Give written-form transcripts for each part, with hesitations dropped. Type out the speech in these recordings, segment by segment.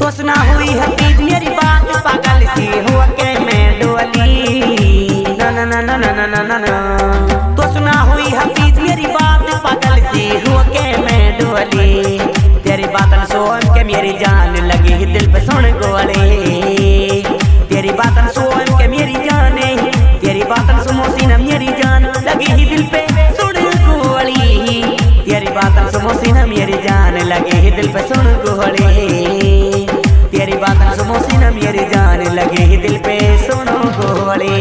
तो सुना हुई है प्लीज मेरी बात, पागल सी हो के मैं डोली ना ना ना ना ना ना ना ना। तो सुना हुई है प्लीज मेरी बात, पागल सी हो के मैं डोली। तेरी बातन सोन के मेरी जान लगी दिल पे सुन गोले, तेरी बातन सोन के मेरी जाने, तेरी बातन सुमोसी न मेरी जान लगी ही दिल पे सुन गोली। तेरी बातन सुमोसी न मेरी जान लगी ही दिल पे सुन गोले, तेरी बातन सुमोसी न मेरी जान लगी ही दिल पे सुन गोले।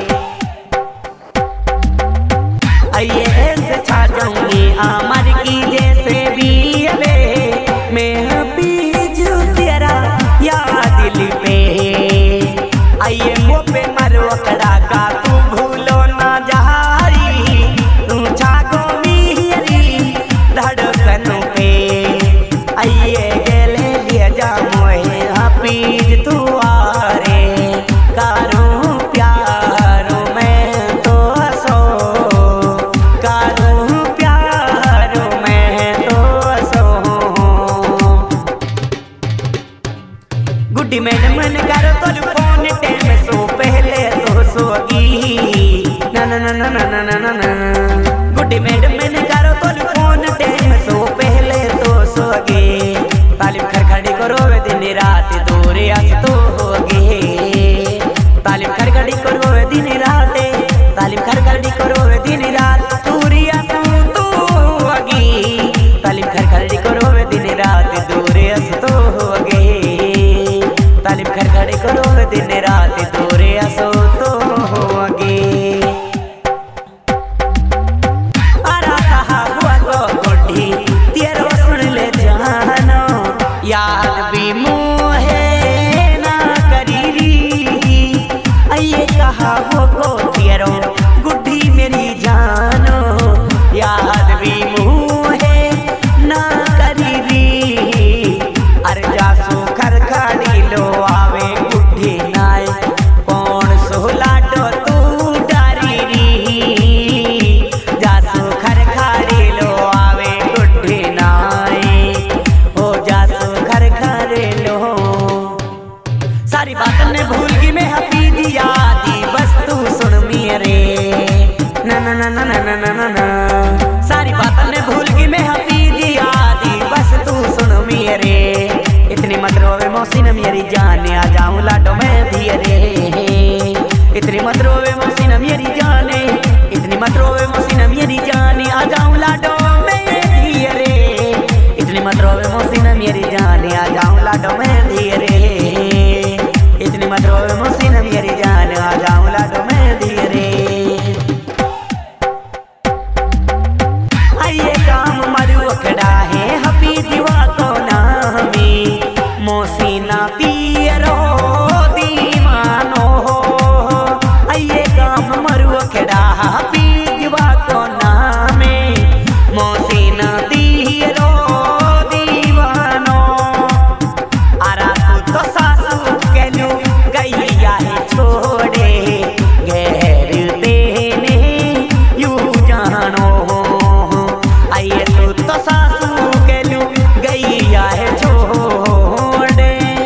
आइए ऐसे छा जाऊंगी आमर की जैसे भी अबे, मैं बीजू तेरा याद दिल पे। आइए मुँह पे मरो कड़ा का तू भूलो ना जाई, तू छागो मेरी धड़कनों पे। आइए गले लिए जा मोहे हपीज तू आरे, करूं प्यार मैं तो सो, करूं प्यार मैं तो सो। गुड्डी मैडम ने करो तो फोन टाइम सो पहले तो सोगी ना ना ना ना ना ना ना ना। गुड्डी मैडम ने करो तो फोन टाइम सो पहले तो सोगे। तालिम खड़खड़ी करो वे दिन रात दूर आस तो होगे, तालिम खड़खड़ी करो वे दिन रात, तालिम खड़खड़ी करो वे दिन रात दूर आस तो होगी। तालिम खड़खड़ी करो वे दिन रात दूर आस तो होगे, तालिम खड़खड़ी करो वे दिन रात दूर आस तो होगे। अरा कहा हुआ गो गुड्डी तेरो सुन ले जानो, याद भी मोहे ना करी री। आइए कहा हो गो तेरो गुड्डी मेरी जानो, याद भी मोहे ना करी री। अरे जासो खड़खड़ी लो आवे गुड्डी नाय, कौन सो लाडो तू डारी री। जासो खड़खड़ी लो आवे गुड्डी नाय, हो जासो खड़खड़ी लो। सारी बात ने भूल गई मैं हपी दिया दी, बस तू सुन मेरे ना ना ना ना ना ना ना ना। सारी बात ने भूल गई मैं हपी दिया दी, बस तू सुन मेरे। इतनी मत रोवे मौसी न मेरी जान, आ जाऊं लाडो मैं धीरे। इतनी मत रोवे मौसी न मेरी जाने, इतनी मत रोवे मौसी न मेरी जान, आ जाऊं लाडो मैं धीरे। इतनी मत रोवे मौसी न मेरी जान, आ जाऊं लाडो मैं धीरे। इतनी मत रोवे मौसी न मेरी जान, आ जाऊं लाडो मैं धीरे। आइए काम मरु अखड़ा है हपी दीवा को नामी, मौसी ना पियरो दीवानो। आइए काम मरु अखड़ा हपी दीवा को नामे, मौसी ना पियरो दीवानो। अरा तू तो सासू कहलू गैया है छोड़े, गैर देने यू जानो। आइए तू तो सासू कहलू गैया है छोड़े।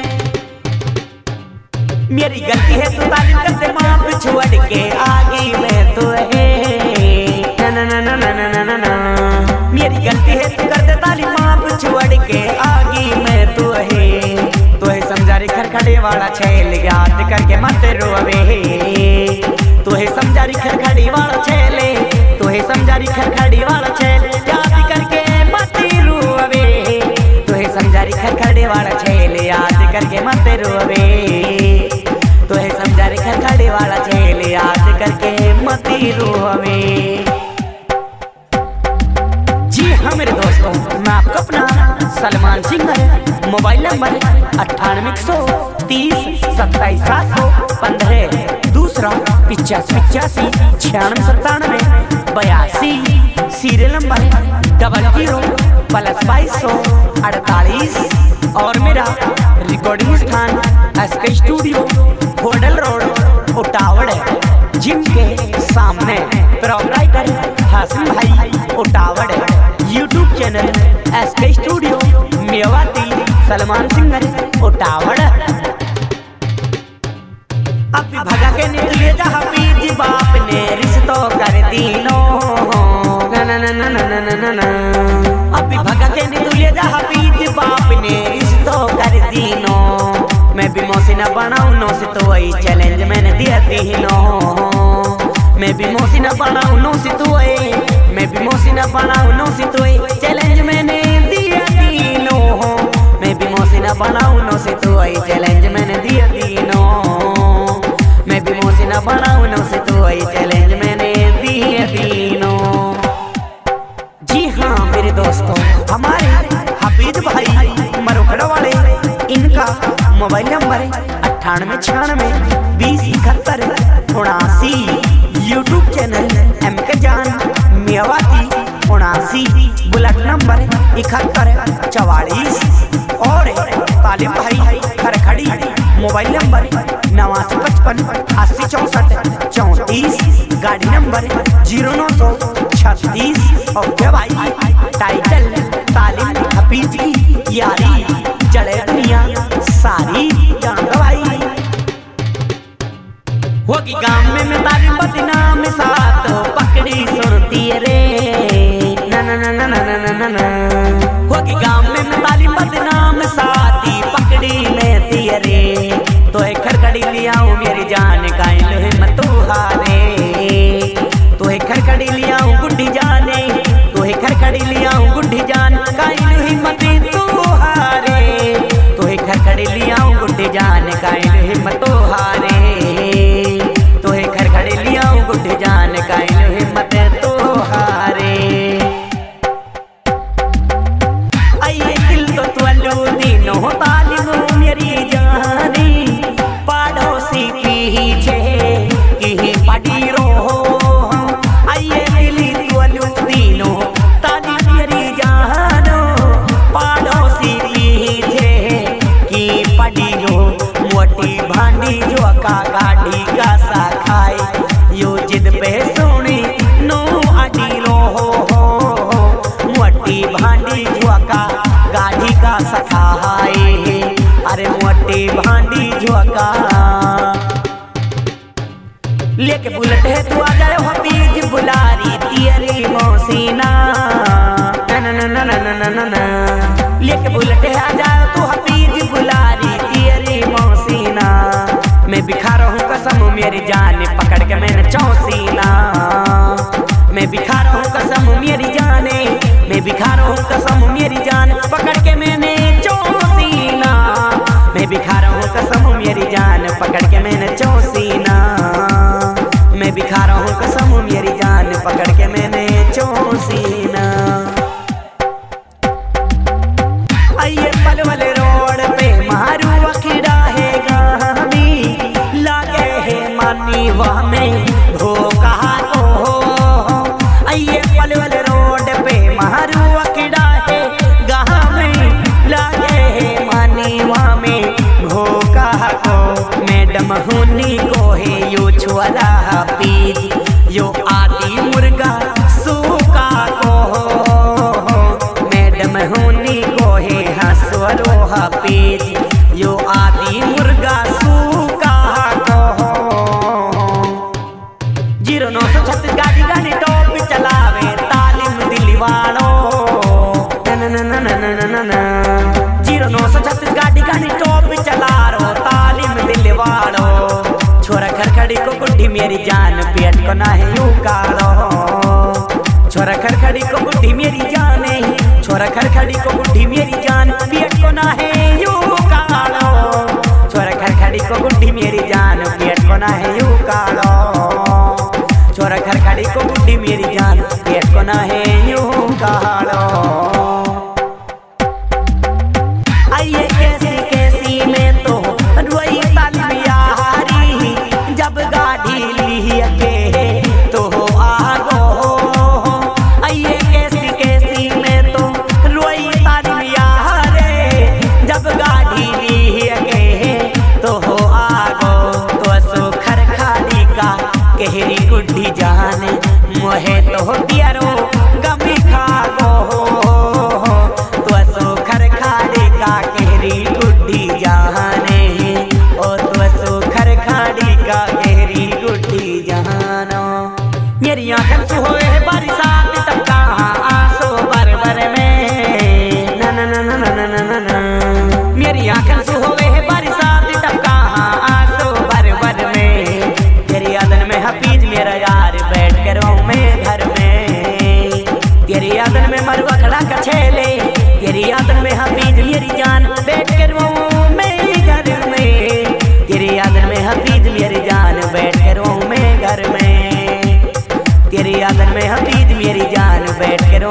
मेरी गलती है तू तालीम करते माप छोड़ के आगे मैं तो है ना ना ना ना ना ना ना ना। मेरी गलती है तू करते तालीम माप छोड़ के आगे मैं तो है। तो है समझा रे खड़खड़े वाला छैल याद करके मत रोवे, तो है समझा रे खड़खड़ी वाला छैले, तो है समझा रे खड़खड़ी वाला छैल याद करके मत रोवे। तो है समझा रे खड़खड़े वाला छैल याद करके मत रोवे, तो है समझा रे खड़खड़े वाला छैल याद करके मत रोवे। जी हाँ मेरे दोस्तों, मैं आपका अपना सलमान सिंह है। मोबाइल नंबर 9830 27 715, दूसरा 85 96 97 82, सीरियल नंबर 00 +22 48। और मेरा रिकॉर्डिंग स्थान SK studio, Hodal road, Utawad है, जिम के सामने। प्रोपराइटर हासिम भाई Utawad. YouTube channel SK studio Mewati Salman Singh. Uthawad अभी भगा के निकले जा हफीज बाप ने रिश्तो कर दीनो ना ना ना ना ना ना ना अभी भगा के निकले जा हफीज बाप ने रिश्तो कर दीनो मैं भी मौसी न बनाऊं नो से तो वही चैलेंज मैंने दिया दीनो मैं भी मौसी न बनाऊं नो से तो वही मैं भी मौसी न बनाऊं नो से तो वही चैलेंज मैंने दिया दीनो मैं भी मौसी न बनाऊं नो से तो वही चैलेंज मैंने दिया दीनो मैं भी मौसी न बनाऊं नो से तो वही चैलेंज मैंने दिया दीनो। जी हाँ मेरे दोस्तों हमारे हफीज भाई मरोखड़ा वाले इनका mobile number 9896207179 YouTube channel MK Jaan मियावाती 79 bullet number 7144 और तालिम भाई खरखड़ी मोबाइल नंबर 8955806434 गाड़ी नंबर 0936 ओके भाई टाइटल तालिम हफीज की यारी चले दुनिया सारी जानो भाई होगी गांव में मैं तालिम बदनाम साथ पकड़ी सुनती रे ना ना ना ना ना ना ना होगी गांव में मैं तालिम बदनाम साथी पकड़ी में तेरे तो एक खड़खड़ी लियाऊं मेरी जान काइन हिम्मत हारे तो एक खड़खड़ी लियाऊं गुड्डी जाने तो एक खड़खड़ी लियाऊं गुड्डी जान काइन हिम्मत तू हारे तो एक खड़खड़ी लियाऊं गुड्डी जान काइन हिम्मत हारे तो एक खड़खड़ी लियाऊं गुड्डी जान काइन हिम्मत तो हारे आइए दिल तो त्वलो दिनो तालिम मेरी जानी पड़ोसी पीछे की पड़ी रो आइए दिल त्वलो दिनो तालिम मेरी जानो पड़ोसी पीछे की पड़ी रो मोटी भांडी जो का गाड़ी का सा खाए यो जिद पे सोनी नो अडी रो मोटी भांडी जो का गाड़ी का सखा है अरे मोटी भांडी झोंका लेके बुलेट है तू आ जाए हफीज बुलारी तेरी मौसीना ना ना ना ना ना ना ना लेके बुलेट है आ जाए तू हफीज बुलारी तेरी मौसीना मैं बिखा रहा हूँ कसम मेरी जान पकड़ के मैंने चौसीना मैं बिखा रहा हूँ कसम मेरी जाने मैं बिखा रहा हूँ कसम मेरी जान पकड़ के मैंने चौसीना मैं बिखा रहा हूँ कसम मेरी जान पकड़ के मैंने चौसीना मैं बिखा रहा हूँ कसम मेरी जान पकड़ के मैंने चौसीना। आइए पलवल रोड पे मारू अखिड़ा है गामी लागे है मानी वह में धोखा को आइए पलवल रोड पे मारू अखिड़ा है गामी लागे है मानी वह में धोखा को मैडम होनी को है यो छुआला हफीज यो आदि मुर्गा सूखा को मैडम होनी को है हंसवलो हफीज यो आदि मुर्गा सूखा को 0936 गाड़ी गाड़ी टॉप चलावे तालिम दिलवाड़ो ना ना ना ना ना ना ना 0936 गाड़ी गाड़ी टॉप चला रो तालिम दिलवाड़ो छोरा खरखड़ी को गुड्डी मेरी जान पेट को ना है यूं कालो छोरा खरखड़ी को गुड्डी मेरी जाने छोरा खरखड़ी को गुड्डी मेरी जान पेट को ना है यूं कालो छोरा खरखड़ी को गुड्डी मेरी जान पेट को ना है यूं कालो छोरा खरखड़ी को गुड्डी मेरी जान पेट को ना है यूं कालो। आइए कैसी कैसी में तो रोई तालिम यारी जब गाड़ी लिए के तो आगो आइए कैसी कैसी में तो रोई तालिम यारे जब गाड़ी लिए के तो आगो तो सुखर खाड़ी का कहरी गुड्डी जाने मोहे तो प्यारो गमी खागो तो सुखर खाड़ी का कहरी गुड्डी जाने यादन में हफीज मेरी जान बैठ के रोऊं मैं घर में, तेरी यादन में हफीज मेरी जान बैठ के